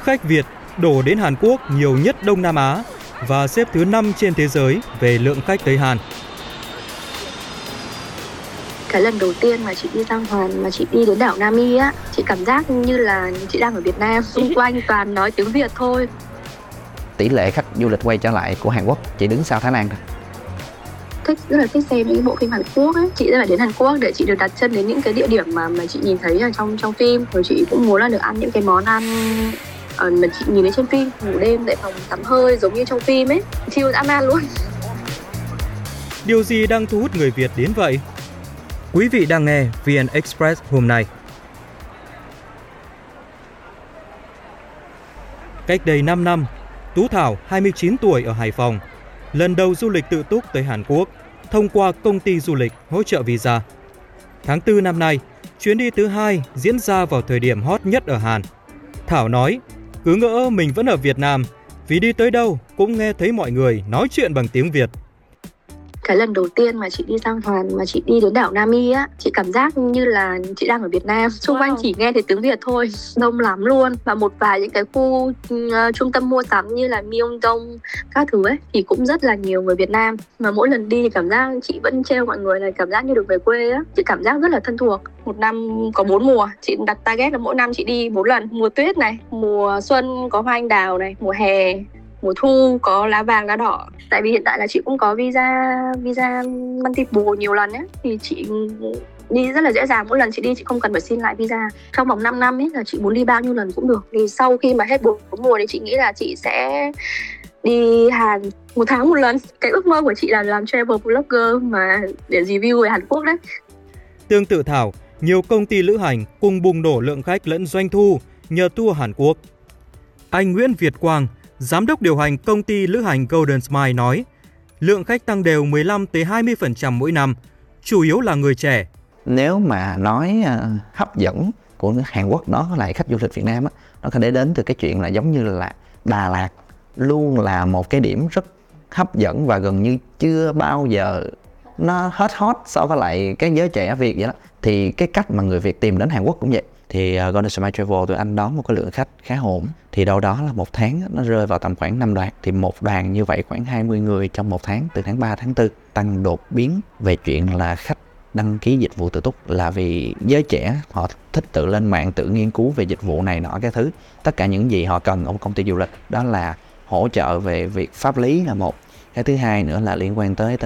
khách Việt đổ đến Hàn Quốc nhiều nhất Đông Nam Á và xếp thứ 5 trên thế giới về lượng khách tới Hàn. Cái lần đầu tiên mà chị đi sang Hàn, mà chị đi đến đảo Nami á, chị cảm giác như là chị đang ở Việt Nam, xung quanh toàn nói tiếng Việt thôi. Tỷ lệ khách du lịch quay trở lại của Hàn Quốc chỉ đứng sau Thái Lan thôi. Rất là thích xem những cái bộ phim Hàn Quốc ấy. Chị rất là đến Hàn Quốc để chị được đặt chân đến những cái địa điểm mà chị nhìn thấy ở trong phim. Rồi chị cũng muốn là được ăn những cái món ăn mà chị nhìn thấy trên phim, ngủ đêm tại phòng tắm hơi giống như trong phim ấy, chill dã man luôn. Điều gì đang thu hút người Việt đến vậy? Quý vị đang nghe VN Express hôm nay. Cách đây 5 năm, Tú Thảo, 29 tuổi ở Hải Phòng, lần đầu du lịch tự túc tới Hàn Quốc thông qua công ty du lịch hỗ trợ visa. Tháng 4 năm nay, chuyến đi thứ 2 diễn ra vào thời điểm hot nhất ở Hàn. Thảo nói, cứ ngỡ mình vẫn ở Việt Nam, vì đi tới đâu cũng nghe thấy mọi người nói chuyện bằng tiếng Việt. Cái lần đầu tiên mà chị đi sang Hàn, mà chị đi đến đảo Nami á, chị cảm giác như là chị đang ở Việt Nam. Xung quanh chỉ nghe thấy tiếng Việt thôi, đông lắm luôn. Và một vài những cái khu trung tâm mua sắm như là Myeongdong các thứ ấy thì cũng rất là nhiều người Việt Nam. Mà mỗi lần đi thì cảm giác chị vẫn trêu mọi người là cảm giác như được về quê á. Chị cảm giác rất là thân thuộc. Một năm có 4 mùa, chị đặt target là mỗi năm chị đi 4 lần. Mùa tuyết này, mùa xuân có hoa anh đào này, mùa hè, mùa thu có lá vàng lá đỏ. Tại vì hiện tại là chị cũng có visa multiple nhiều lần ấy, thì chị đi rất là dễ dàng. Mỗi lần chị đi chị không cần phải xin lại visa. Trong vòng 5 năm ấy là chị muốn đi bao nhiêu lần cũng được. Thì sau khi mà hết 4 mùa thì chị nghĩ là chị sẽ đi Hàn 1 tháng 1 lần. Cái ước mơ của chị là làm travel blogger mà để review về Hàn Quốc đấy. Tương tự Thảo, nhiều công ty lữ hành cùng bùng nổ lượng khách lẫn doanh thu nhờ tour Hàn Quốc. Anh Nguyễn Việt Quang, giám đốc điều hành công ty lữ hành Golden Smile nói, lượng khách tăng đều 15-20% mỗi năm, chủ yếu là người trẻ. Nếu mà nói hấp dẫn của Hàn Quốc đó là khách du lịch Việt Nam á, nó có thể đến từ cái chuyện là giống như là Đà Lạt luôn là một cái điểm rất hấp dẫn và gần như chưa bao giờ nó hết hot so với lại cái giới trẻ Việt vậy đó. Thì cái cách mà người Việt tìm đến Hàn Quốc cũng vậy. Thì Golden Smile Travel tụi anh đón một cái lượng khách khá ổn. Thì đâu đó là một tháng nó rơi vào tầm khoảng 5 đoàn. Thì một đoàn như vậy khoảng 20 người trong một tháng, từ tháng 3 tháng 4. Tăng đột biến về chuyện là khách đăng ký dịch vụ tự túc là vì giới trẻ họ thích tự lên mạng, tự nghiên cứu về dịch vụ này nọ cái thứ. Tất cả những gì họ cần ở một công ty du lịch đó là hỗ trợ về việc pháp lý là một. Cái thứ hai nữa là liên quan tới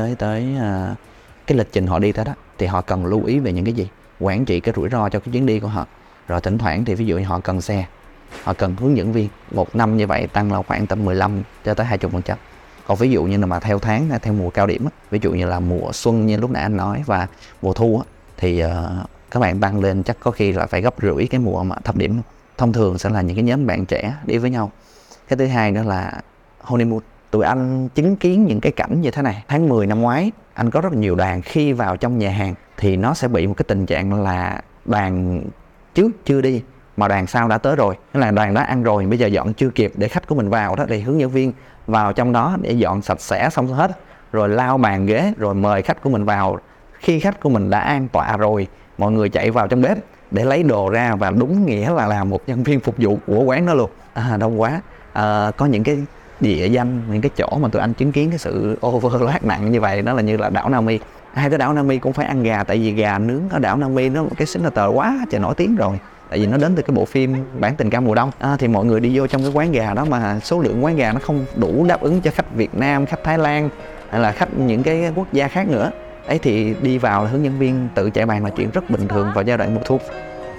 cái lịch trình họ đi tới đó. Thì họ cần lưu ý về những cái gì? Quản trị cái rủi ro cho cái chuyến đi của họ. Rồi thỉnh thoảng thì ví dụ như họ cần xe, họ cần hướng dẫn viên. Một năm như vậy tăng là khoảng tầm 15 cho tới 20%. Còn ví dụ như là mà theo tháng, theo mùa cao điểm, ví dụ như là mùa xuân như lúc nãy anh nói và mùa thu thì các bạn tăng lên chắc có khi là phải gấp rưỡi cái mùa mà thấp điểm. Thông thường sẽ là những cái nhóm bạn trẻ đi với nhau. Cái thứ hai nữa là honeymoon. Tụi anh chứng kiến những cái cảnh như thế này. Tháng 10 năm ngoái, anh có rất là nhiều đoàn khi vào trong nhà hàng thì nó sẽ bị một cái tình trạng là đoàn trước chưa đi mà đoàn sau đã tới rồi. Tức là đoàn đó ăn rồi, bây giờ dọn chưa kịp để khách của mình vào đó, thì hướng dẫn viên vào trong đó để dọn sạch sẽ xong hết, rồi lau bàn ghế, rồi mời khách của mình vào. Khi khách của mình đã an tọa rồi, mọi người chạy vào trong bếp để lấy đồ ra và đúng nghĩa là làm một nhân viên phục vụ của quán đó luôn. Đông quá. Có những cái địa danh, những cái chỗ mà tụi anh chứng kiến cái sự overload nặng như vậy, đó là như là đảo Nami. Ai tới đảo Nami cũng phải ăn gà, tại vì gà nướng ở đảo Nami nó một cái signature quá trời nổi tiếng rồi. Tại vì nó đến từ cái bộ phim Bản tình ca mùa đông. Thì mọi người đi vô trong cái quán gà đó mà số lượng quán gà nó không đủ đáp ứng cho khách Việt Nam, khách Thái Lan hay là khách những cái quốc gia khác nữa. Ấy thì đi vào là hướng dẫn viên tự chạy bàn là chuyện rất bình thường vào giai đoạn mùa thu.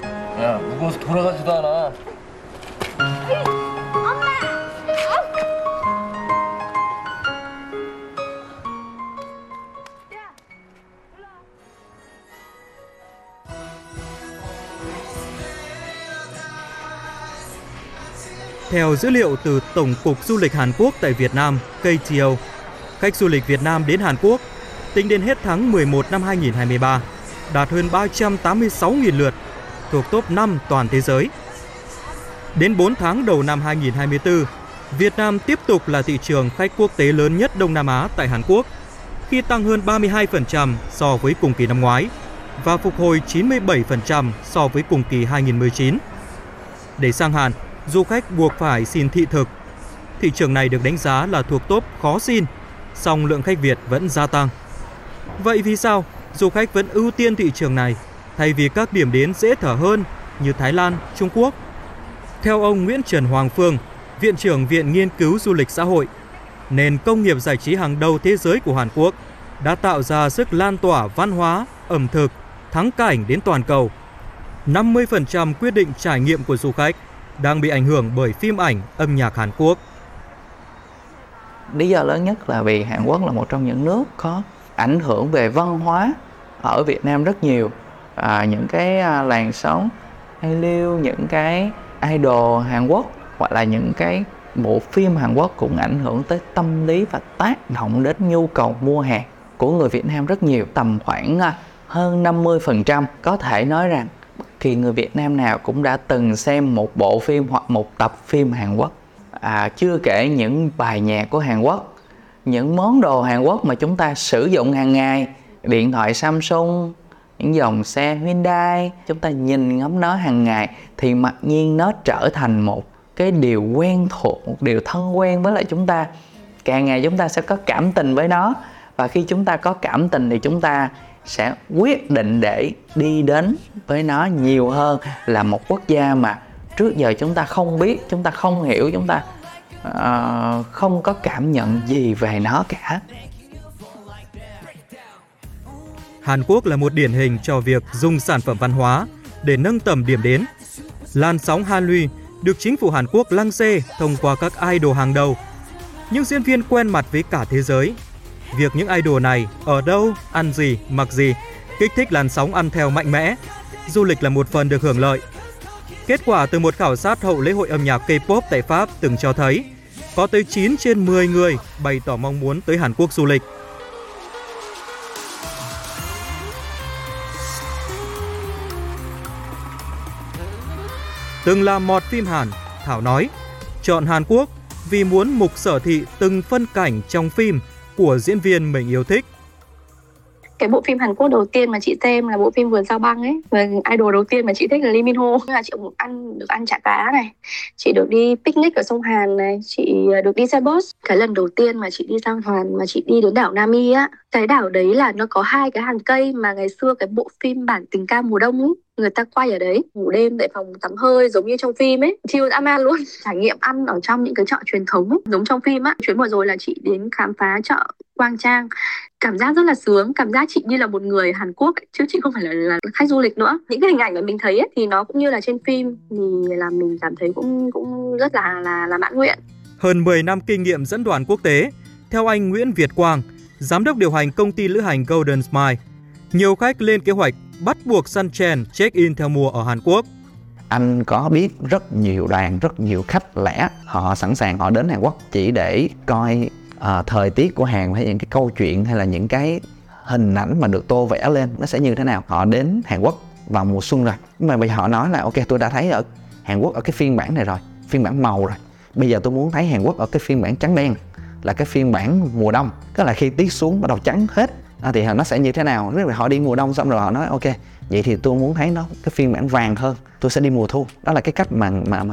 Theo dữ liệu từ Tổng cục Du lịch Hàn Quốc tại Việt Nam, KTO, khách du lịch Việt Nam đến Hàn Quốc tính đến hết tháng 11 năm 2023 đạt hơn 386.000 lượt, thuộc top 5 toàn thế giới. Đến 4 tháng đầu năm 2024, Việt Nam tiếp tục là thị trường khách quốc tế lớn nhất Đông Nam Á tại Hàn Quốc, khi tăng hơn 32% so với cùng kỳ năm ngoái và phục hồi 97% so với cùng kỳ 2019. Để sang Hàn, du khách buộc phải xin thị thực. Thị trường này được đánh giá là thuộc top khó xin, song lượng khách Việt vẫn gia tăng. Vậy vì sao du khách vẫn ưu tiên thị trường này thay vì các điểm đến dễ thở hơn như Thái Lan, Trung Quốc? Theo ông Nguyễn Trần Hoàng Phương, Viện trưởng Viện Nghiên cứu Du lịch Xã hội, nền công nghiệp giải trí hàng đầu thế giới của Hàn Quốc đã tạo ra sức lan tỏa văn hóa, ẩm thực, thắng cảnh đến toàn cầu. 50% quyết định trải nghiệm của du khách đang bị ảnh hưởng bởi phim ảnh, âm nhạc Hàn Quốc. Lý do lớn nhất là vì Hàn Quốc là một trong những nước có ảnh hưởng về văn hóa ở Việt Nam rất nhiều. Những cái làn sóng hay lưu, những cái idol Hàn Quốc hoặc là những cái bộ phim Hàn Quốc cũng ảnh hưởng tới tâm lý và tác động đến nhu cầu mua hàng của người Việt Nam rất nhiều. Tầm khoảng hơn 50%. Có thể nói rằng thì người Việt Nam nào cũng đã từng xem một bộ phim hoặc một tập phim Hàn Quốc. Chưa kể những bài nhạc của Hàn Quốc, những món đồ Hàn Quốc mà chúng ta sử dụng hàng ngày, điện thoại Samsung, những dòng xe Hyundai, chúng ta nhìn ngắm nó hàng ngày thì mặc nhiên nó trở thành một cái điều quen thuộc, một điều thân quen với lại chúng ta. Càng ngày chúng ta sẽ có cảm tình với nó, và khi chúng ta có cảm tình thì chúng ta sẽ quyết định để đi đến với nó nhiều hơn là một quốc gia mà trước giờ chúng ta không biết, chúng ta không hiểu, chúng ta không có cảm nhận gì về nó cả. Hàn Quốc là một điển hình cho việc dùng sản phẩm văn hóa để nâng tầm điểm đến. Làn sóng Hallyu được chính phủ Hàn Quốc lăng xê thông qua các idol hàng đầu. Những diễn viên quen mặt với cả thế giới. Việc những idol này ở đâu, ăn gì, mặc gì kích thích làn sóng ăn theo mạnh mẽ. Du lịch là một phần được hưởng lợi. Kết quả từ một khảo sát hậu lễ hội âm nhạc K-pop tại Pháp từng cho thấy có tới 9 trên 10 người bày tỏ mong muốn tới Hàn Quốc du lịch. Từng làm mọt phim Hàn, Thảo nói, chọn Hàn Quốc vì muốn mục sở thị từng phân cảnh trong phim của diễn viên mình yêu thích. Cái bộ phim Hàn Quốc đầu tiên mà chị xem là bộ phim Vườn Sao Băng ấy. Và idol đầu tiên mà chị thích là Lee Min Ho. Là chị được ăn chả cá này, chị được đi picnic ở sông Hàn này, chị được đi xe bus. Cái lần đầu tiên mà chị đi sang Hàn mà chị đi đến đảo Nami á, cái đảo đấy là nó có 2 cái hàng cây mà ngày xưa cái bộ phim Bản Tình Ca Mùa Đông ấy, người ta quay ở đấy, ngủ đêm tại phòng tắm hơi giống như trong phim ấy, chill dã man luôn. Trải nghiệm ăn ở trong những cái chợ truyền thống ấy, giống trong phim á. Chuyến vừa rồi là chị đến khám phá chợ Quang Trang, cảm giác rất là sướng, cảm giác chị như là một người Hàn Quốc ấy, chứ chị không phải là khách du lịch nữa. Những cái hình ảnh mà mình thấy ấy, thì nó cũng như là trên phim, thì làm mình cảm thấy cũng rất là mãn nguyện. Hơn 10 năm kinh nghiệm dẫn đoàn quốc tế, theo anh Nguyễn Việt Quang, giám đốc điều hành công ty lữ hành Golden Smile, nhiều khách lên kế hoạch bắt buộc săn chèn check-in theo mùa ở Hàn Quốc. Anh có biết rất nhiều đoàn, rất nhiều khách lẻ, họ sẵn sàng họ đến Hàn Quốc chỉ để coi thời tiết của Hàn, hay những cái câu chuyện hay là những cái hình ảnh mà được tô vẽ lên nó sẽ như thế nào. Họ đến Hàn Quốc vào mùa xuân rồi, nhưng mà bây giờ họ nói là ok, tôi đã thấy ở Hàn Quốc ở cái phiên bản này rồi, phiên bản màu rồi, bây giờ tôi muốn thấy Hàn Quốc ở cái phiên bản trắng đen, là cái phiên bản mùa đông. Tức là khi tiết xuống bắt đầu trắng hết thì nó sẽ như thế nào. Rất là họ đi mùa đông xong rồi họ nói ok, vậy thì tôi muốn thấy nó cái phiên bản vàng hơn, tôi sẽ đi mùa thu. Đó là cái cách mà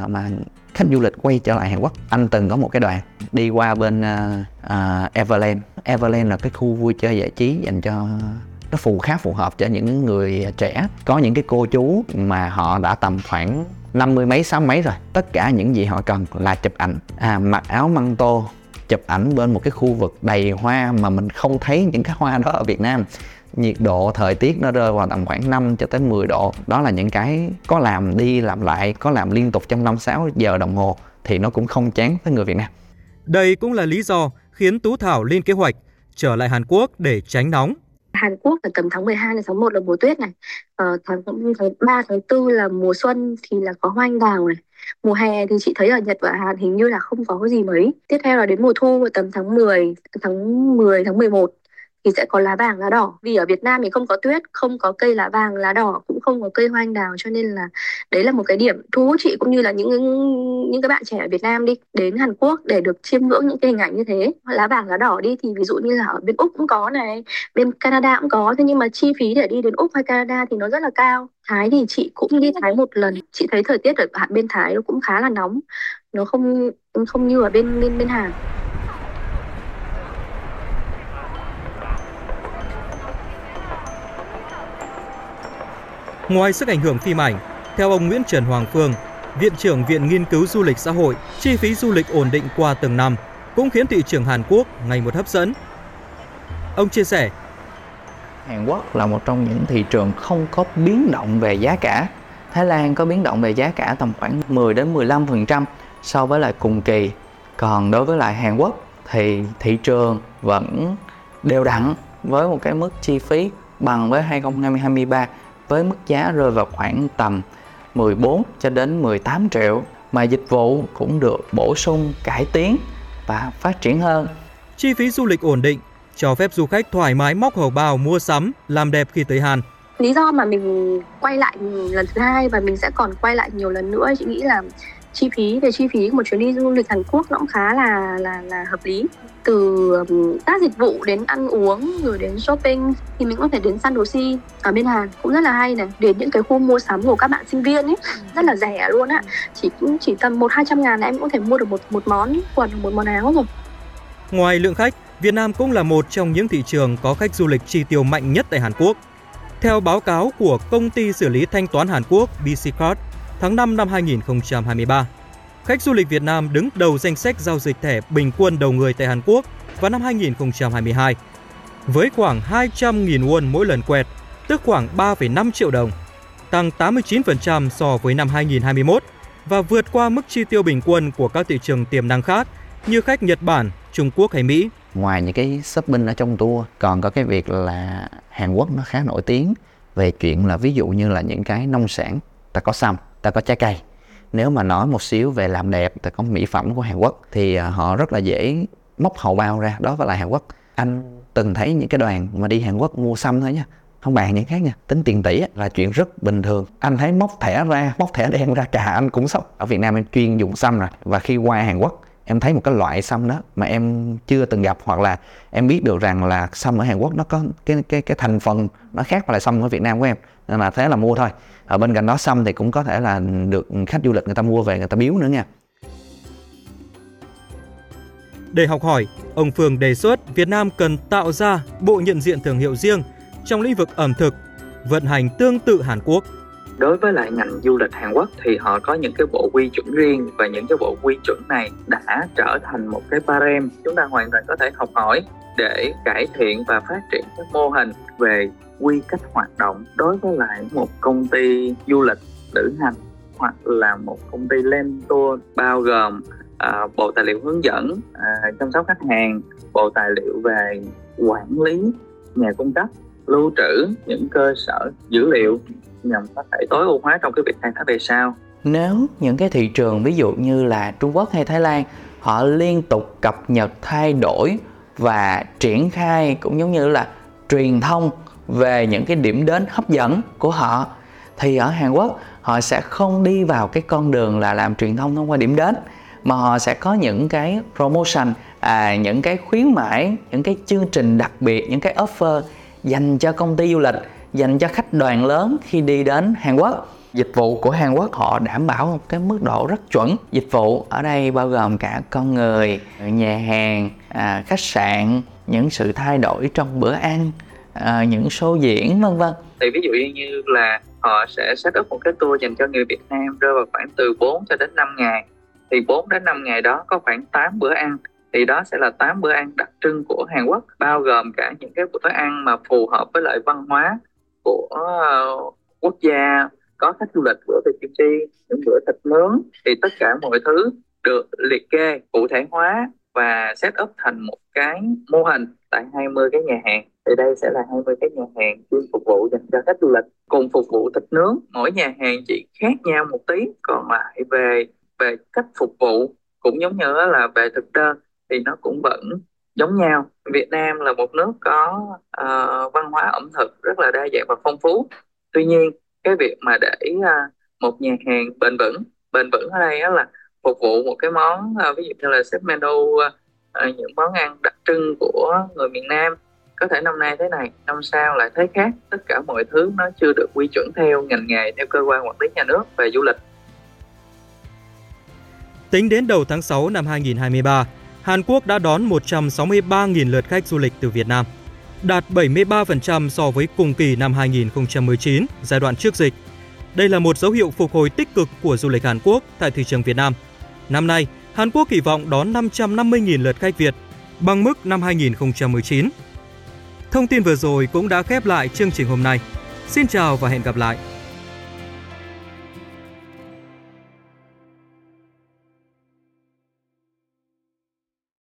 khách du lịch quay trở lại Hàn Quốc. Anh từng có một cái đoàn đi qua bên Everland. Everland là cái khu vui chơi giải trí dành cho, nó khá phù hợp cho những người trẻ. Có những cái cô chú mà họ đã tầm khoảng 50 mấy, 60 mấy rồi. Tất cả những gì họ cần là chụp ảnh, mặc áo măng tô, chụp ảnh bên một cái khu vực đầy hoa mà mình không thấy những cái hoa đó ở Việt Nam. Nhiệt độ thời tiết nó rơi vào tầm khoảng 5 cho tới 10 độ. Đó là những cái có làm đi làm lại, có làm liên tục trong 5-6 giờ đồng hồ thì nó cũng không chán với người Việt Nam. Đây cũng là lý do khiến Tú Thảo lên kế hoạch trở lại Hàn Quốc để tránh nóng. Hàn Quốc là tầm tháng 12 đến tháng 1 là mùa tuyết này, tháng 3, tháng 4 là mùa xuân thì là có hoa anh đào này. Mùa hè thì chị thấy ở Nhật và Hàn hình như là không có gì mấy. Tiếp theo là đến mùa thu tầm tháng 10, tháng 11 thì sẽ có lá vàng lá đỏ. Vì ở Việt Nam thì không có tuyết, không có cây lá vàng lá đỏ, cũng không có cây hoa anh đào, cho nên là đấy là một cái điểm thu hút chị cũng như là những như các bạn trẻ ở Việt Nam đi đến Hàn Quốc để được chiêm ngưỡng những cái hình ảnh như thế, lá vàng lá đỏ đi, thì ví dụ như là ở bên Úc cũng có này, bên Canada cũng có, thế nhưng mà chi phí để đi đến Úc hay Canada thì nó rất là cao. Thái thì chị cũng đi Thái một lần, chị thấy thời tiết ở bên Thái nó cũng khá là nóng, nó không không như ở bên Hàn. Ngoài sức ảnh hưởng phim ảnh, theo ông Nguyễn Trần Hoàng Phương, Viện trưởng Viện Nghiên cứu Du lịch Xã hội, chi phí du lịch ổn định qua từng năm cũng khiến thị trường Hàn Quốc ngày một hấp dẫn. Ông chia sẻ, Hàn Quốc là một trong những thị trường không có biến động về giá cả. Thái Lan có biến động về giá cả tầm khoảng 10 đến 15% so với lại cùng kỳ. Còn đối với lại Hàn Quốc thì thị trường vẫn đều đặn với một cái mức chi phí bằng với 2023 với mức giá rơi vào khoảng tầm 14 cho đến 18 triệu, mà dịch vụ cũng được bổ sung, cải tiến và phát triển hơn. Chi phí du lịch ổn định, cho phép du khách thoải mái móc hầu bao mua sắm, làm đẹp khi tới Hàn. Lý do mà mình quay lại lần thứ hai và mình sẽ còn quay lại nhiều lần nữa, chị nghĩ là chi phí của một chuyến đi du lịch Hàn Quốc nó cũng khá là hợp lý. Từ các dịch vụ đến ăn uống rồi đến shopping thì mình có thể đến Sandosi ở bên Hàn cũng rất là hay này, đến những cái khu mua sắm của các bạn sinh viên ấy rất là rẻ luôn á, chỉ tầm 100-200 ngàn là em cũng có thể mua được một món quần, một món áo rồi. Ngoài lượng khách, Việt Nam cũng là một trong những thị trường có khách du lịch chi tiêu mạnh nhất tại Hàn Quốc. Theo báo cáo của công ty xử lý thanh toán Hàn Quốc BC Card tháng 5 năm 2023, khách du lịch Việt Nam đứng đầu danh sách giao dịch thẻ bình quân đầu người tại Hàn Quốc vào năm 2022, với khoảng 200.000 won mỗi lần quẹt, tức khoảng 3,5 triệu đồng, tăng 89% so với năm 2021 và vượt qua mức chi tiêu bình quân của các thị trường tiềm năng khác như khách Nhật Bản, Trung Quốc hay Mỹ. Ngoài những cái shopping ở trong tour, còn có cái việc là Hàn Quốc nó khá nổi tiếng về chuyện là ví dụ như là những cái nông sản, ta có sâm, ta có trái cây. Nếu mà nói một xíu về làm đẹp, ta có mỹ phẩm của Hàn Quốc thì họ rất là dễ móc hầu bao ra đó với lại Hàn Quốc. Anh từng thấy những cái đoàn mà đi Hàn Quốc mua sâm thôi nha, không bàn những khác nha, tính tiền tỷ là chuyện rất bình thường. Anh thấy móc thẻ đen ra cả anh cũng sốc. Ở Việt Nam em chuyên dùng sâm rồi, và khi qua Hàn Quốc em thấy một cái loại sâm đó mà em chưa từng gặp, hoặc là em biết được rằng là sâm ở Hàn Quốc nó có cái thành phần nó khác với lại sâm ở Việt Nam của em, nên là thế là mua thôi. Ở bên cạnh đó sâm thì cũng có thể là được khách du lịch người ta mua về người ta biếu nữa nha. Để học hỏi, ông Phương đề xuất Việt Nam cần tạo ra bộ nhận diện thương hiệu riêng trong lĩnh vực ẩm thực, vận hành tương tự Hàn Quốc. Đối với lại ngành du lịch Hàn Quốc thì họ có những cái bộ quy chuẩn riêng, và những cái bộ quy chuẩn này đã trở thành một cái barem chúng ta hoàn toàn có thể học hỏi để cải thiện và phát triển các mô hình về quy cách hoạt động đối với lại một công ty du lịch lữ hành hoặc là một công ty land tour, bao gồm bộ tài liệu hướng dẫn, chăm sóc khách hàng, bộ tài liệu về quản lý nhà cung cấp, lưu trữ những cơ sở dữ liệu nhằm có thể tối ưu hóa trong cái việc khai thác về sau. Nếu những cái thị trường ví dụ như là Trung Quốc hay Thái Lan, họ liên tục cập nhật, thay đổi và triển khai cũng giống như là truyền thông về những cái điểm đến hấp dẫn của họ, thì ở Hàn Quốc họ sẽ không đi vào cái con đường là làm truyền thông thông qua điểm đến, mà họ sẽ có những cái promotion, những cái khuyến mãi, những cái chương trình đặc biệt, những cái offer dành cho công ty du lịch, dành cho khách đoàn lớn khi đi đến Hàn Quốc. Dịch vụ của Hàn Quốc họ đảm bảo một cái mức độ rất chuẩn. Dịch vụ ở đây bao gồm cả con người, nhà hàng, khách sạn, những sự thay đổi trong bữa ăn, những show diễn vân vân. Thì ví dụ như là họ sẽ set up một cái tour dành cho người Việt Nam rơi vào khoảng từ 4 cho đến 5 ngày. Thì 4 đến 5 ngày đó có khoảng 8 bữa ăn. Thì đó sẽ là 8 bữa ăn đặc trưng của Hàn Quốc, bao gồm cả những cái bữa ăn mà phù hợp với lại văn hóa của quốc gia, có khách du lịch, bữa về kim chi, những bữa thịt nướng. Thì tất cả mọi thứ được liệt kê, cụ thể hóa và set up thành một cái mô hình tại 20 cái nhà hàng. Thì đây sẽ là 20 cái nhà hàng chuyên phục vụ dành cho khách du lịch, cùng phục vụ thịt nướng. Mỗi nhà hàng chỉ khác nhau một tí, còn lại về cách phục vụ cũng giống như là về thực đơn thì nó cũng vẫn giống nhau. Việt Nam là một nước có văn hóa ẩm thực rất là đa dạng và phong phú. Tuy nhiên cái việc mà để một nhà hàng bền vững ở đây là phục vụ một cái món ví dụ như là xếp menu những món ăn đặc trưng của người miền Nam. Có thể năm nay thế này, năm sau lại thấy khác. Tất cả mọi thứ nó chưa được quy chuẩn theo ngành nghề, theo cơ quan quản lý nhà nước về du lịch. Tính đến đầu tháng 6 năm 2023, Hàn Quốc đã đón 163.000 lượt khách du lịch từ Việt Nam, đạt 73% so với cùng kỳ năm 2019, giai đoạn trước dịch. Đây là một dấu hiệu phục hồi tích cực của du lịch Hàn Quốc tại thị trường Việt Nam. Năm nay, Hàn Quốc kỳ vọng đón 550.000 lượt khách Việt, bằng mức năm 2019. Thông tin vừa rồi cũng đã khép lại chương trình hôm nay. Xin chào và hẹn gặp lại!